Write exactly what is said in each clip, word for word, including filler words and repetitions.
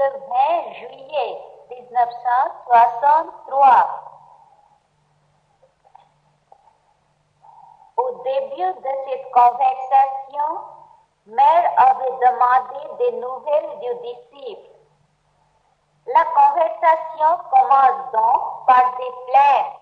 vingt juillet mille neuf cent soixante-trois. Au début de cette conversation, Mère avait demandé des nouvelles du disciple. La conversation commence donc par des plaintes.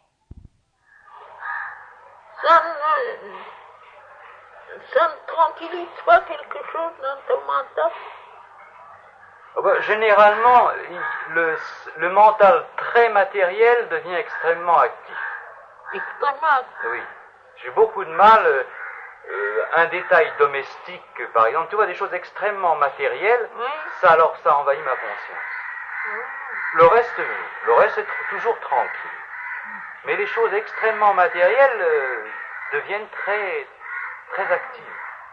Ça ne, ça ne tranquillise pas quelque chose dans ton mental? Oh ben, généralement, le, le mental très matériel devient extrêmement actif. Extrêmement actif? Oui. J'ai beaucoup de mal, euh, euh, un détail domestique, par exemple, tu vois, des choses extrêmement matérielles, oui. ça alors ça envahit ma conscience. Oui. Le reste, le reste est tr- toujours tranquille. Mais les choses extrêmement matérielles euh, deviennent très, très actives.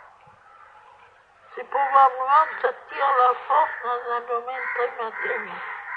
C'est probablement que ça tire la force dans un domaine très matériel.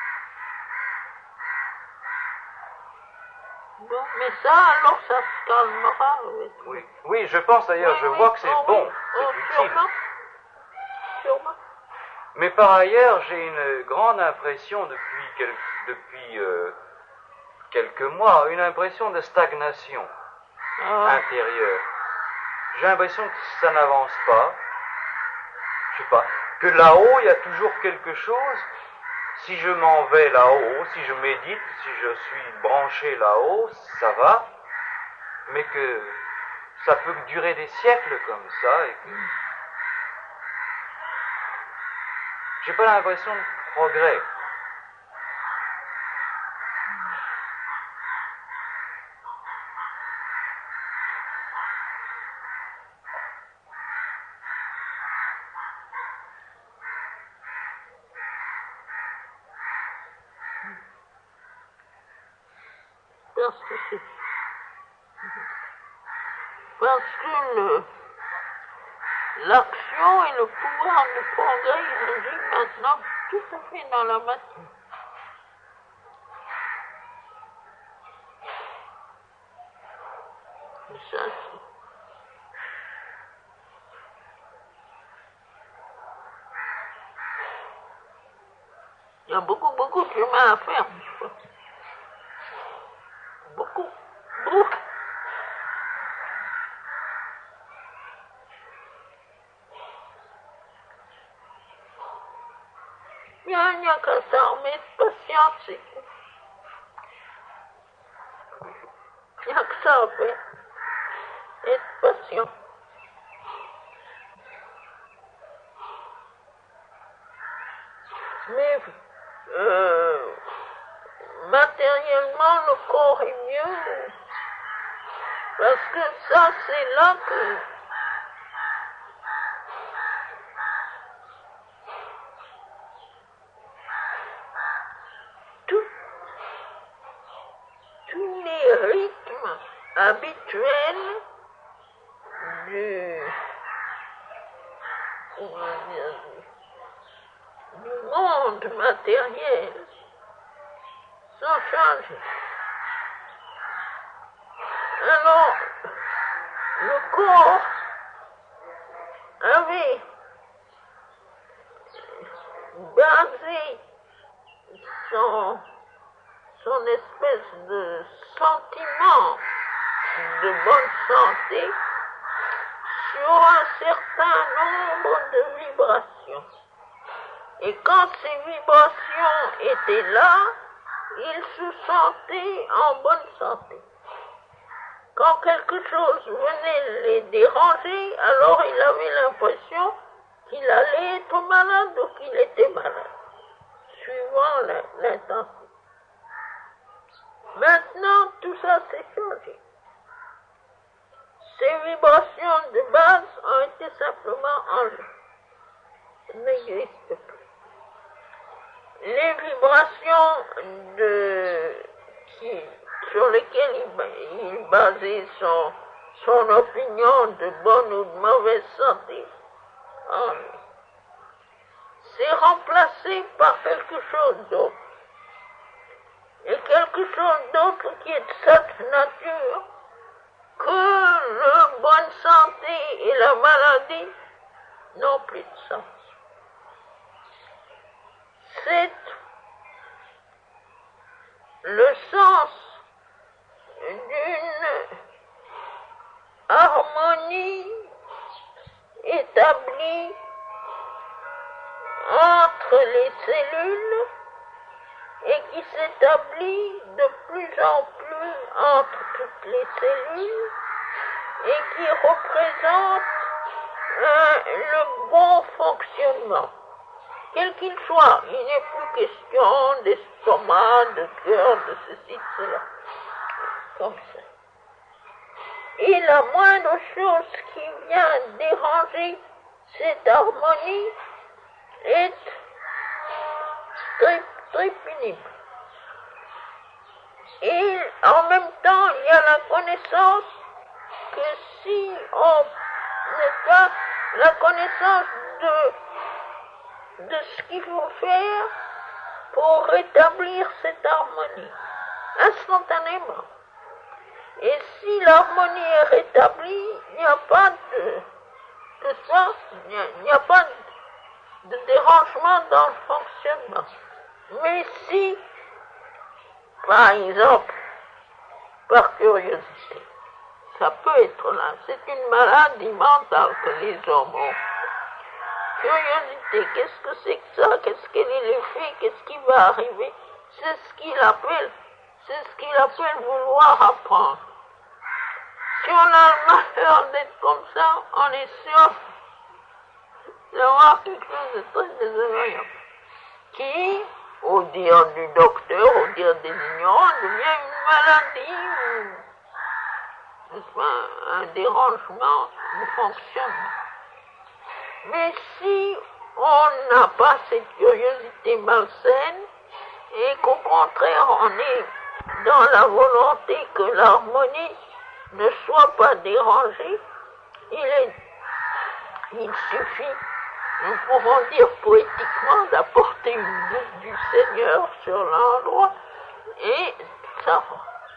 Bon, mais ça, alors, ça se calmera. Oui, oui, oui je pense d'ailleurs, oui, je oui. vois que c'est oh, bon, oui. c'est oh, utile. Sûrement. Sûrement. Mais par ailleurs, j'ai une grande impression depuis, quel, depuis euh, quelques mois, une impression de stagnation ah. intérieure. J'ai l'impression que ça n'avance pas. Je sais pas, que là-haut, il y a toujours quelque chose. Si je m'en vais là-haut, si je médite, si je suis branché là-haut, ça va. Mais que ça peut durer des siècles comme ça et que j'ai pas l'impression de progrès. Parce que c'est... Parce que le... l'action et le pouvoir de progrès, il agit maintenant tout à fait dans la matière. Ça, c'est... Il y a beaucoup, beaucoup de chemin à faire, je crois. Beaucoup, beaucoup. Il n'y a qu'à s'armer de patience, c'est tout. Il n'y a que ça à faire. Être patient. Mais euh, matériellement, le corps est mieux. Parce que ça, c'est là que... Tout, tous les rythmes habituels du... comment dire, du monde matériel sont changés. Alors, le corps avait basé son, son espèce de sentiment de bonne santé sur un certain nombre de vibrations. Et quand ces vibrations étaient là, il se sentait en bonne santé. Quand quelque chose venait les déranger, alors il avait l'impression qu'il allait être malade ou qu'il était malade, suivant l'intensité. Maintenant, tout ça s'est changé. Ces vibrations de base ont été simplement enlevées. Elles n'existent plus. Les vibrations de, qui, sur lesquelles il, il basait son, son opinion de bonne ou de mauvaise santé, hein, c'est remplacé par quelque chose d'autre. Et quelque chose d'autre qui est de cette nature que la bonne santé et la maladie n'ont plus de sens. C'est le sens d'une harmonie établie entre les cellules et qui s'établit de plus en plus entre toutes les cellules et qui représente euh, le bon fonctionnement. Quel qu'il soit, il n'est plus question d'estomac, de cœur, de ceci, de cela. Comme ça. Et la moindre chose qui vient déranger cette harmonie est très, très pénible. Et en même temps, il y a la connaissance que si on n'est pas la connaissance de, de ce qu'il faut faire pour rétablir cette harmonie, instantanément. Et si l'harmonie est rétablie, il n'y a pas de, de ça, il n'y a, il n'y a pas de, de dérangement dans le fonctionnement. Mais si, par exemple, par curiosité, ça peut être là, c'est une maladie mentale que les hommes ont. Curiosité, qu'est-ce que c'est que ça? Qu'est-ce qu'elle est l'effet? Qu'est-ce qui va arriver? C'est ce qu'il appelle, c'est ce qu'il appelle vouloir apprendre. Si on a le malheur d'être comme ça, on est sûr d'avoir quelque chose de très désagréable. Qui, au dire du docteur, au dire des ignorants, devient une maladie, n'est-ce pas, un dérangement du fonctionnement. Mais si on n'a pas cette curiosité malsaine et qu'au contraire on est dans la volonté que l'harmonie ne soit pas dérangée, il, est, il suffit, nous pouvons dire poétiquement, d'apporter une goutte du Seigneur sur l'endroit et ça va.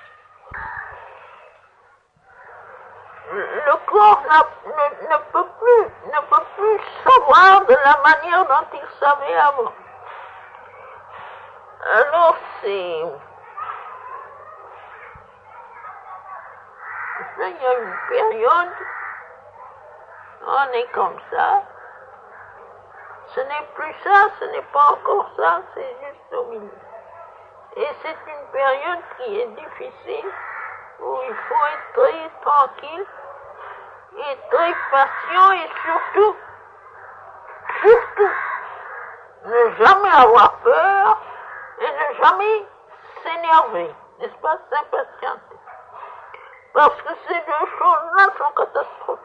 Le corps ne, ne peut plus, ne peut plus savoir de la manière dont il savait avant. Alors c'est... Il y a une période, on est comme ça. Ce n'est plus ça, ce n'est pas encore ça, c'est juste au milieu. Et c'est une période qui est difficile, où il faut être très tranquille, et très patient, et surtout, surtout, ne jamais avoir peur, et ne jamais s'énerver, n'est-ce pas, s'impatienter. Parce que ces deux choses-là sont catastrophiques.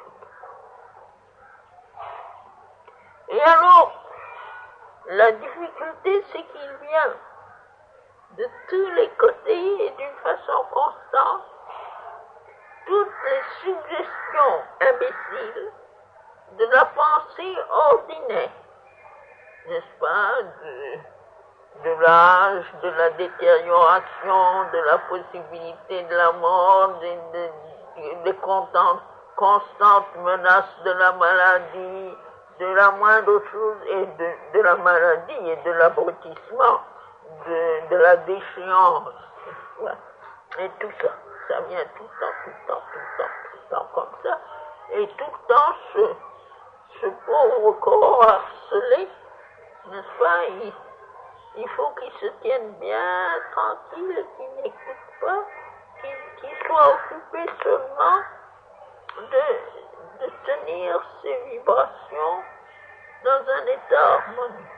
Et alors, la difficulté, c'est qu'il vient de tous les côtés et d'une façon constante toutes les suggestions imbéciles de la pensée ordinaire, n'est-ce pas, de, de l'âge, de la détérioration, de la possibilité de la mort, des, des, des constantes, constantes menaces de la maladie, de la moindre chose, et de, de la maladie et de l'abrutissement, de, de la déchéance, et tout ça. Ça vient tout le temps, tout le temps, tout le temps, tout le temps comme ça. Et tout le temps, ce, ce pauvre corps harcelé, n'est-ce pas, il, il faut qu'il se tienne bien tranquille, qu'il n'écoute pas, qu'il, qu'il soit occupé seulement de, de tenir ses vibrations dans un état harmonieux.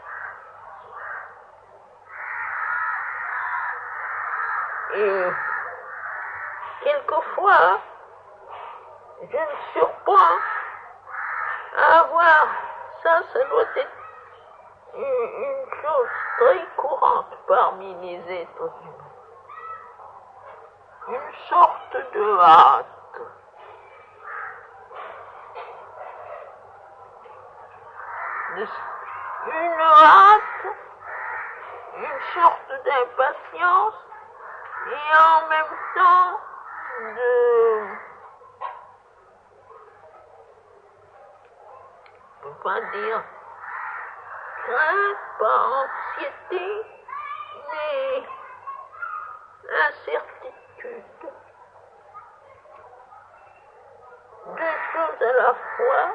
Et quelquefois, je me surprends à avoir, ça, ça doit être une, une chose très courante parmi les êtres humains. Une sorte de hâte. Une hâte, une sorte d'impatience, et en même temps, de, je ne peux pas dire crainte, pas anxiété, mais incertitude, deux choses à la fois,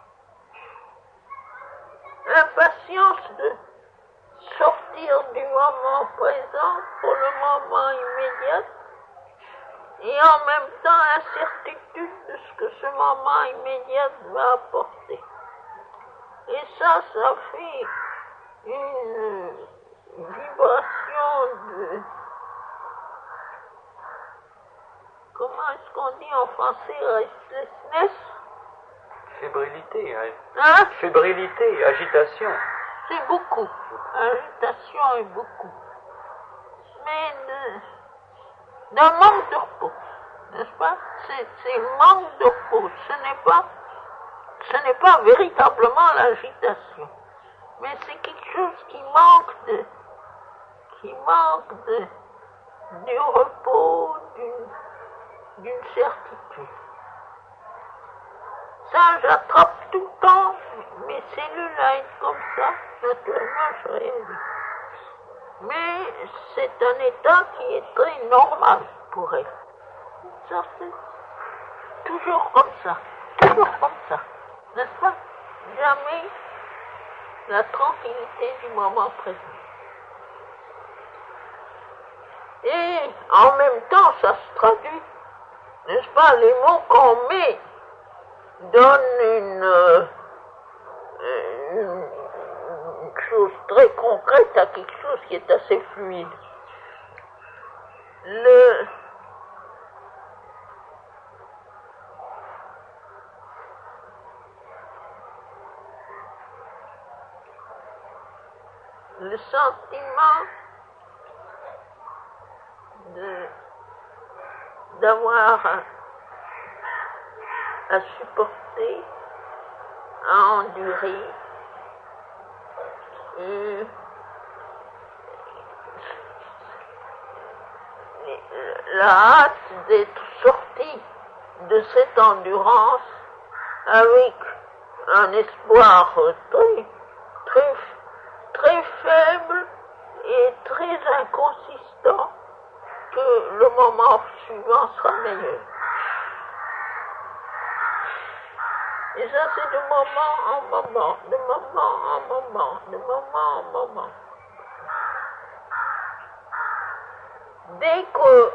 impatience de sortir du moment présent pour le moment immédiat, et en même temps incertitude de ce que ce moment immédiat va apporter. Et ça, ça fait une vibration de... Comment est-ce qu'on dit en français? Restlessness? Fébrilité, hein. Hein? Fébrilité, agitation. C'est beaucoup. Agitation est beaucoup. Mais de, d'un manque de repos, n'est-ce pas? C'est, c'est manque de repos. Ce n'est pas, ce n'est pas véritablement l'agitation. Mais c'est quelque chose qui manque de, qui manque de, du repos, d'une, d'une certitude. Ça, j'attrape tout le temps mes cellules à être comme ça. Naturellement, je réagis. Mais c'est un état qui est très normal pour elle. Ça, c'est toujours comme ça. Toujours comme ça. N'est-ce pas? Jamais la tranquillité du moment présent. Et en même temps, ça se traduit, n'est-ce pas? Les mots qu'on met donnent une, euh, une, une chose très concrète à quelque chose qui est assez fluide. Le, le sentiment de, d'avoir à, à supporter, à endurer, et la hâte d'être sorti de cette endurance avec un espoir très, très, très faible et très inconsistant que le moment suivant sera meilleur. Et ça, c'est de moment en moment, de moment en moment, de moment en moment. Dès que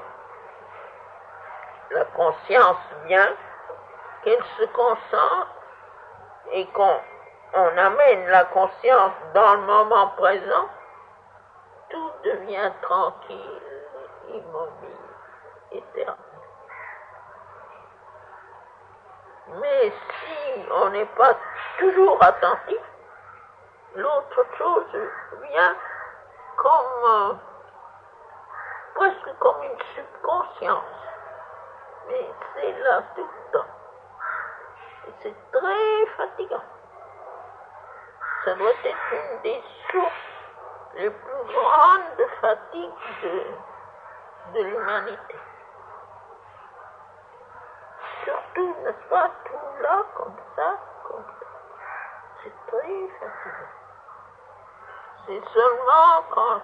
la conscience vient, qu'elle se concentre et qu'on on amène la conscience dans le moment présent, tout devient tranquille, immobile, éternel. Mais si on n'est pas toujours attentif, l'autre chose vient comme, euh, presque comme une subconscience. Mais c'est là tout le temps. Et c'est très fatigant. Ça doit être une des sources les plus grandes de fatigue de, de l'humanité. Surtout, n'est-ce pas, tout là, comme ça, comme ça. C'est très fatigant. C'est seulement quand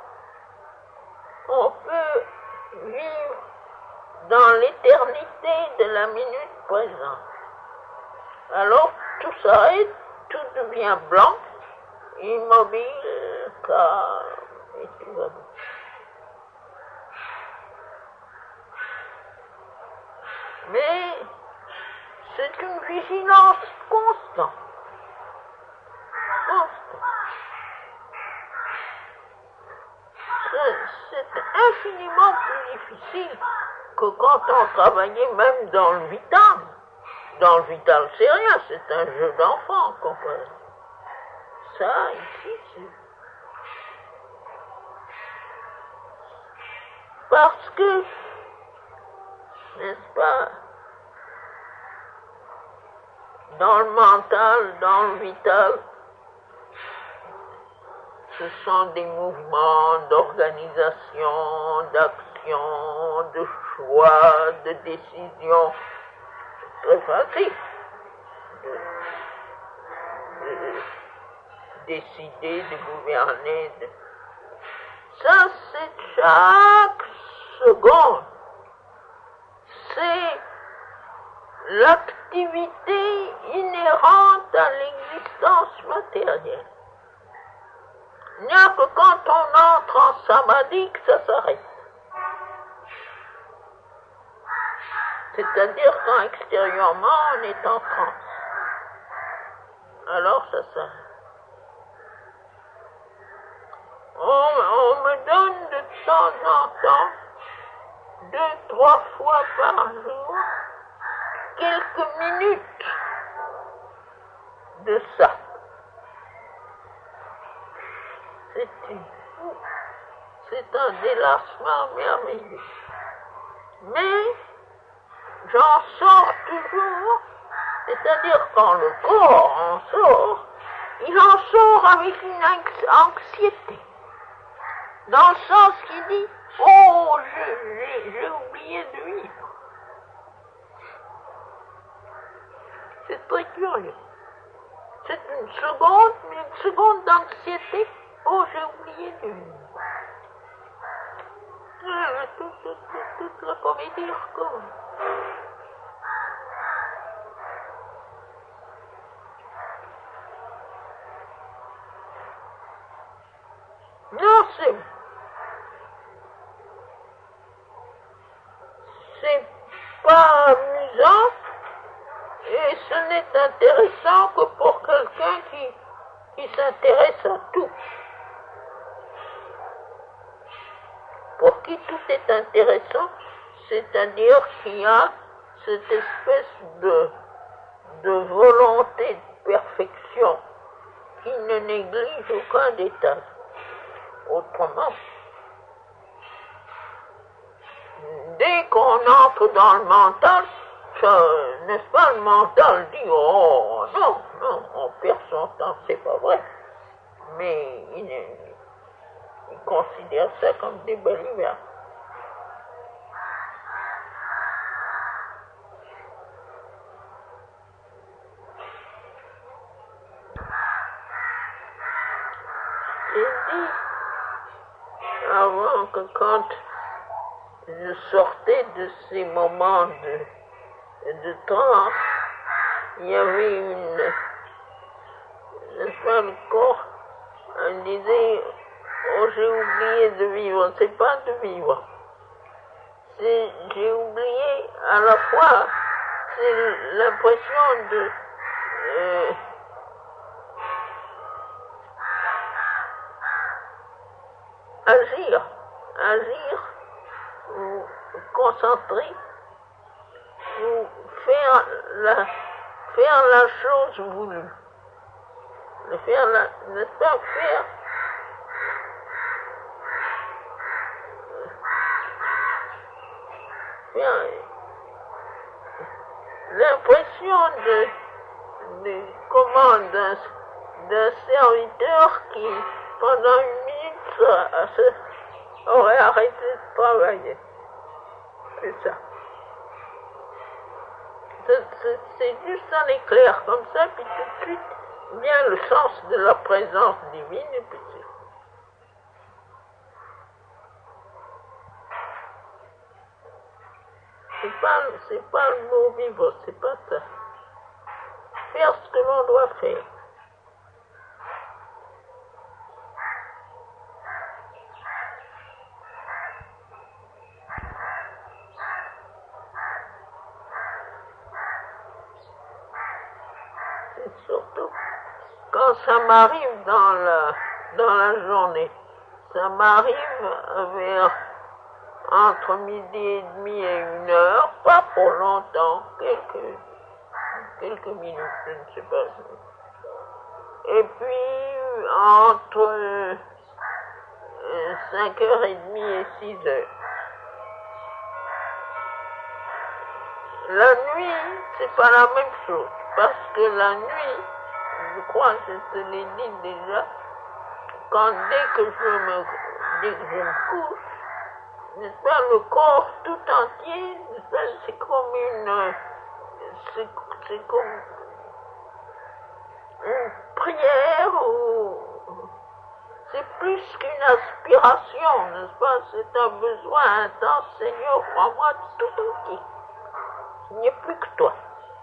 on peut vivre dans l'éternité de la minute présente. Alors, tout s'arrête, tout devient blanc, immobile, calme, et tout va bien. Mais c'est une vigilance constante. Constante. C'est, c'est infiniment plus difficile que quand on travaillait même dans le vital. Dans le vital, c'est rien, c'est un jeu d'enfant, comprenez. Ça, ici, c'est... Parce que, n'est-ce pas, dans le mental, dans le vital, ce sont des mouvements d'organisation, d'action, de choix, de décision. Très facile de, de décider, de gouverner. De... Ça, c'est chaque seconde, c'est l'activité inhérente à l'existence matérielle. Il n'y a que quand on entre en samadhi que ça s'arrête. C'est-à-dire quand extérieurement on est en transe. Alors ça s'arrête. On, on me donne de temps en temps, deux, trois fois par jour, quelques minutes de ça. C'est une, c'est un délassement merveilleux. Mais j'en sors toujours, c'est-à-dire quand le corps en sort, il en sort avec une anxiété. Dans le sens qu'il dit, oh, je, j'ai oublié de vivre. C'est très curieux. C'est une seconde, mais une seconde d'anxiété. Oh, j'ai oublié de vivre. Ah, toute, toute, toute, toute la comédie recommence. Non, c'est... C'est pas amusant et ce n'est intéressant que pour quelqu'un qui, qui s'intéresse à tout. Pour qui tout est intéressant, c'est-à-dire qu'il y a cette espèce de, de volonté de perfection qui ne néglige aucun détail. Autrement, dès qu'on entre dans le mental, ça, n'est-ce pas, le mental dit, oh non, non, on perd son temps, c'est pas vrai. Mais il, il considère ça comme des balivernes. J'ai dit avant que quand je sortais de ces moments de, de transe, il y avait une, n'est-ce pas, le corps, on disait, oh, j'ai oublié de vivre. C'est pas de vivre. C'est, j'ai oublié à la fois, c'est l'impression de, euh, agir, agir, ou concentrer, ou faire la, faire la chose voulue. Faire la, n'est-ce pas, faire faire l'impression de, de comment d'un, d'un serviteur qui pendant une minute ça, ça, aurait arrêté de travailler. C'est ça. C'est, c'est, c'est juste un éclair comme ça, puis tout de suite vient le sens de la présence divine, et puis c'est... C'est pas, c'est pas le mot vivre, c'est pas ça. Faire ce que l'on doit faire. C'est surtout quand ça m'arrive dans la, dans la journée. Ça m'arrive vers entre midi et demi et une heure, pas pour longtemps, quelques, quelques minutes, je ne sais pas. Et puis, entre euh, cinq heures trente et six heures. La nuit, c'est pas la même chose, parce que la nuit, je crois que je te l'ai dit déjà, quand dès que je me, dès que je me couche, n'est-ce pas, le corps tout entier, n'est-ce pas, c'est comme une, c'est, c'est comme une prière, ou c'est plus qu'une aspiration, n'est-ce pas? C'est un besoin intense. Seigneur, prends-moi tout entier. Il n'y a plus que toi.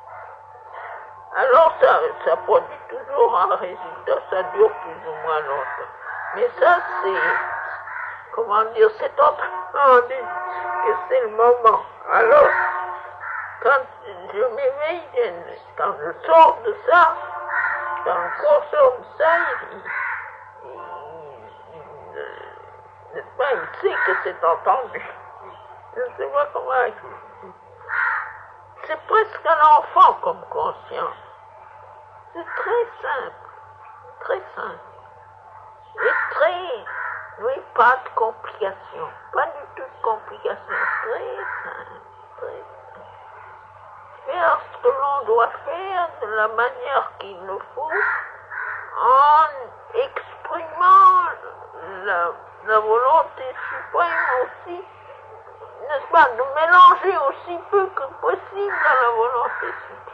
Alors ça, ça produit toujours un résultat, ça dure plus ou moins longtemps. Mais ça, c'est, comment dire, c'est entendu que c'est le moment. Alors, quand je m'éveille, quand je sors de ça, quand le corps sort de ça, il, il, il, il, pas, il sait que c'est entendu. Je ne sais pas comment expliquer. C'est presque un enfant comme conscience. C'est très simple, très simple. Et très, oui, pas de complications, pas du tout de complications, très simple, très simple. Faire ce que l'on doit faire de la manière qu'il le faut, en exprimant la, la volonté suprême aussi, n'est-ce pas, de mélanger aussi peu que possible à la volonté suprême.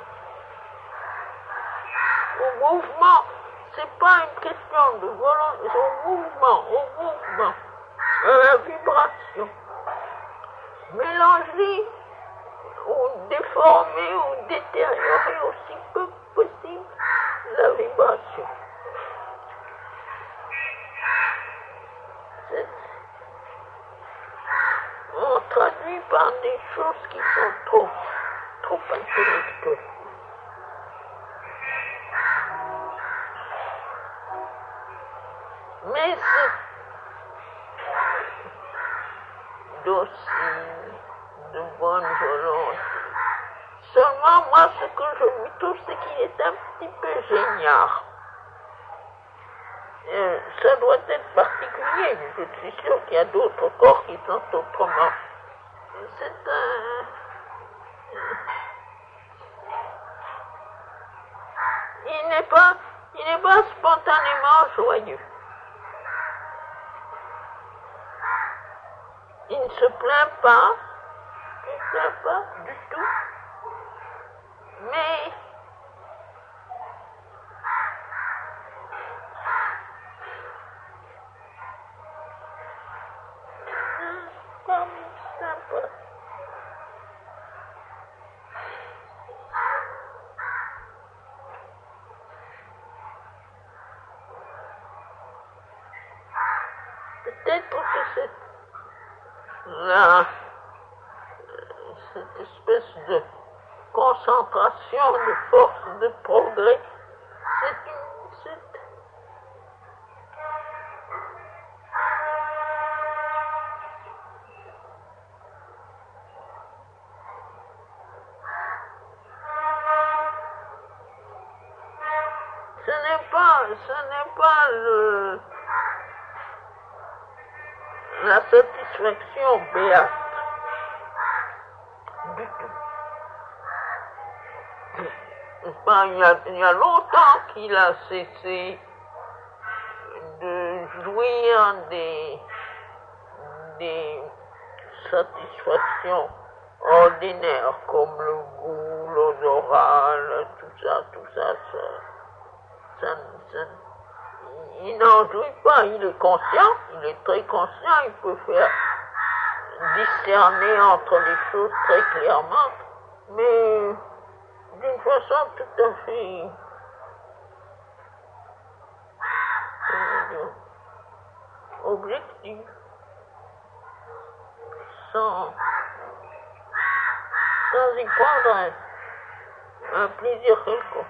Au mouvement, c'est pas une question de volonté, c'est au mouvement, au mouvement, à la vibration. Mélanger ou déformer ou détériorer aussi peu que possible la vibration. C'est, on traduit par des choses qui sont trop, trop intellectuelles. Mais c'est docile, de bonne volonté. Seulement, moi, ce que je lui trouve, c'est qu'il est un petit peu génial. Euh, ça doit être particulier, mais je suis sûr qu'il y a d'autres corps qui sont autrement. C'est un... Il n'est pas, il n'est pas spontanément joyeux. Il ne se plaint pas, il ne se plaint pas du tout, mais comme sympa. Peut-être que c'est là, cette espèce de concentration de force de progrès, c'est une... C'est... Ce n'est pas, ce n'est pas le... la satisfaction béate du tout. Ben, il, y a, il y a longtemps qu'il a cessé de jouir des, des satisfactions ordinaires comme le goût, l'odorat, tout ça, tout ça, ça, ça, ça il n'en jouit pas, il est conscient, il est très conscient, il peut faire discerner entre les choses très clairement, mais d'une façon tout à fait objective, sans, sans y prendre un, un plaisir quelconque.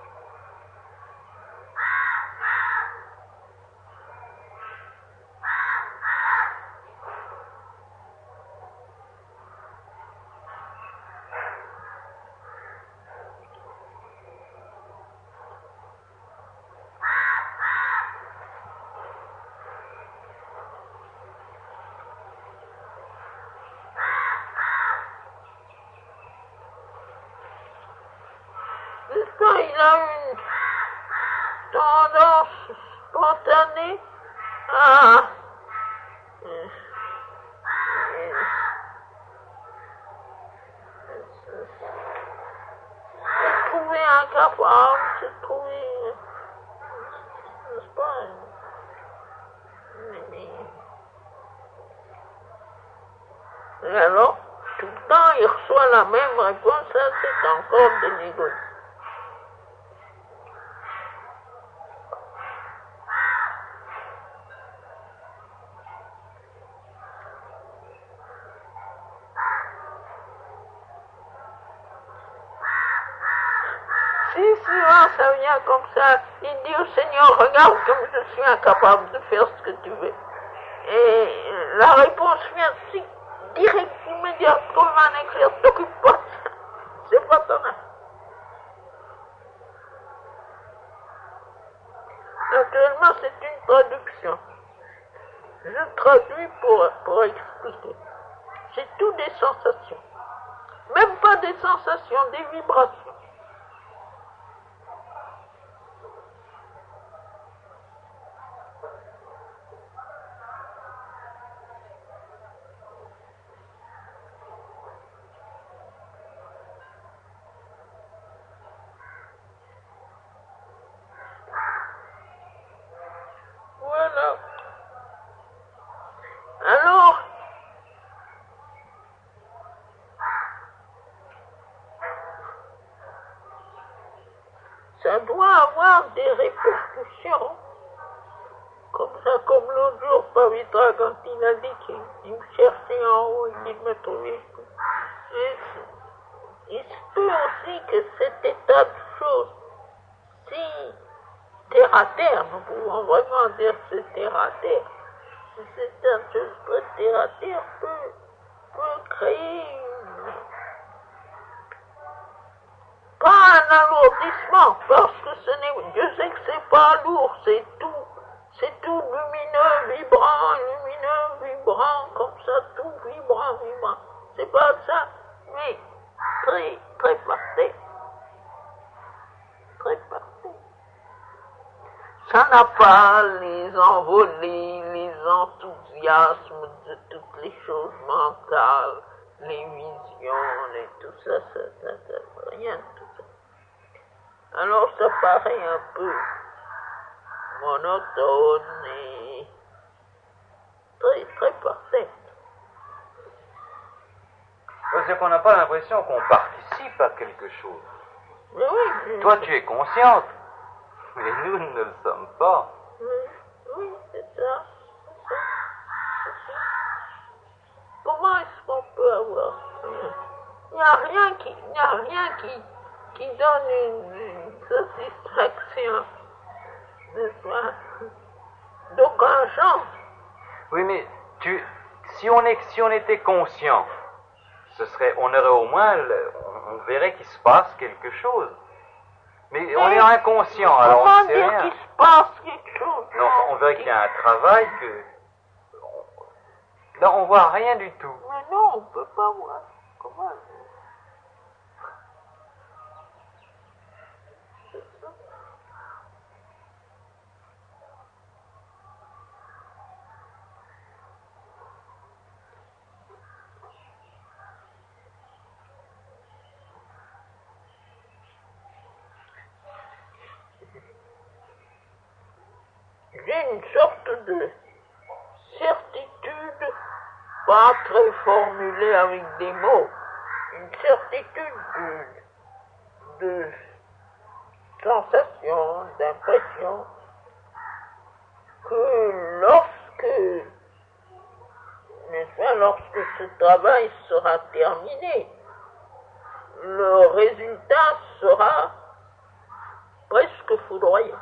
Il a une tendance spontanée à euh, euh, se trouver incapable, se trouver, n'est-ce pas, Et alors, tout le temps, il reçoit la même réponse, ça c'est encore de l'égoïsme. Si souvent ça vient comme ça, il dit au Seigneur, regarde comme je suis incapable de faire ce que tu veux. Et la réponse vient si direct, immédiate, comme un éclair, t'occupe pas de ça. C'est pas ton affaire. Naturellement, c'est une traduction. Je traduis pour, pour expliquer. C'est tout des sensations. Même pas des sensations, des vibrations. Voilà. Alors, ça doit avoir des répercussions. Comme ça, comme l'autre jour, Pavitra, quand il a dit qu'il il me cherchait en haut et qu'il me trouvait. Et il se peut aussi que cet état de choses, si terre à terre, nous pouvons vraiment dire que c'est terre à terre, si cet état de choses très terre à terre peut, peut créer une... pas un alourdissement, parce que ce n'est, je sais que c'est pas lourd, c'est tout. C'est tout lumineux, vibrant, lumineux, vibrant, comme ça, tout vibrant, vibrant. C'est pas ça, mais très, très parfait. Très parfait. Ça n'a pas les envolées, les enthousiasmes de toutes les choses mentales, les visions, et tout ça, ça, ça, ça, rien de tout ça. Alors ça paraît un peu monotone et très, très parfait. C'est qu'on n'a pas l'impression qu'on participe à quelque chose. Mais oui, mais... Toi, tu es consciente, mais nous ne le sommes pas. Oui, oui, c'est ça. C'est ça. C'est ça. Comment est-ce qu'on peut avoir ça? Il n'y a rien qui, il n'y a rien qui, qui donne une, une satisfaction. N'est-ce pas? D'aucun genre. Oui, mais tu, si on est, si on était conscient, ce serait, on aurait au moins, le, on, on verrait qu'il se passe quelque chose. Mais, mais on est inconscient, alors on ne sait rien. Comment dire qu'il se passe quelque chose? Non, on verrait qu'il y a un travail que, là, on voit rien du tout. Mais non, on ne peut pas voir. Comment? J'ai une sorte de certitude, pas très formulée avec des mots, une certitude de, de sensation, d'impression, que lorsque, n'est-ce pas, lorsque ce travail sera terminé, le résultat sera presque foudroyant.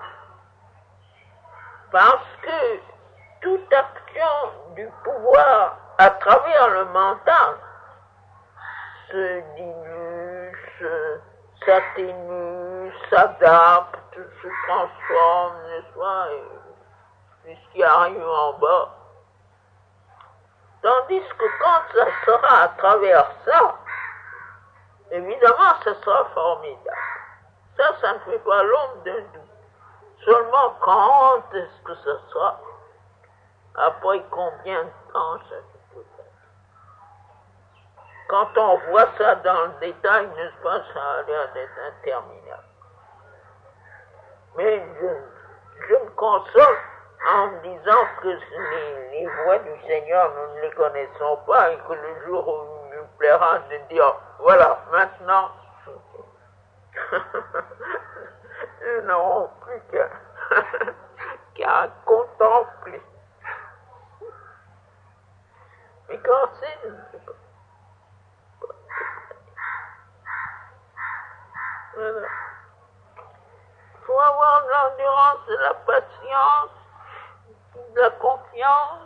Parce que toute action du pouvoir à travers le mental se dilue, se, s'atténue, s'adapte, se transforme, n'est-ce pas, puisqu'il arrive en bas. Tandis que quand ça sera à travers ça, évidemment, ça sera formidable. Ça, ça ne fait pas l'ombre d'un doute. Seulement quand est-ce que ça sera? Après combien de temps ça peut être? Quand on voit ça dans le détail, n'est-ce pas, ça a l'air d'être interminable. Mais je, je me console en me disant que les, les voies du Seigneur, nous ne les connaissons pas et que le jour où il nous plaira de dire, voilà, maintenant, nous n'aurons plus qu'à qu'à contempler. Mais quand c'est, je ne sais pas. Voilà. Il faut avoir de l'endurance, de la patience, de la confiance.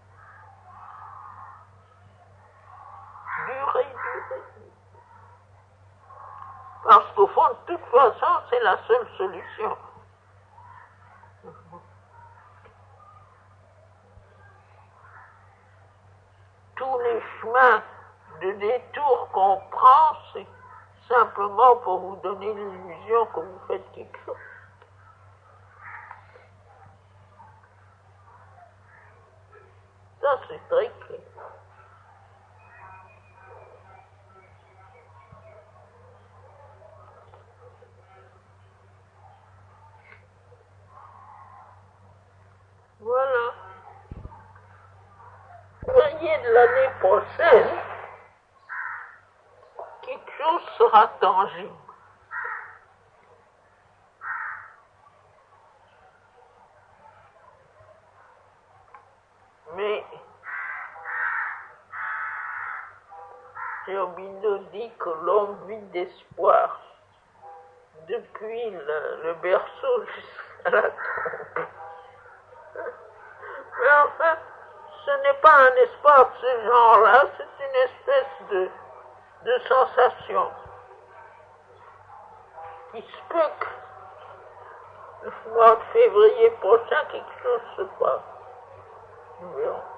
Durer, durer. Parce qu'au fond, de toute façon, c'est la seule solution. Tous les chemins de détour qu'on prend, c'est simplement pour vous donner l'illusion que vous faites quelque chose. Ça, c'est très clair. Voilà. Voyez, de l'année prochaine, quelque chose sera tangible. Mais Géobindo dit que l'homme vit d'espoir depuis le, le berceau jusqu'à la tombe. Mais en fait, ce n'est pas un espoir de ce genre-là, c'est une espèce de, de sensation qui se peut que le mois de février prochain, quelque chose se passe. Nous verrons.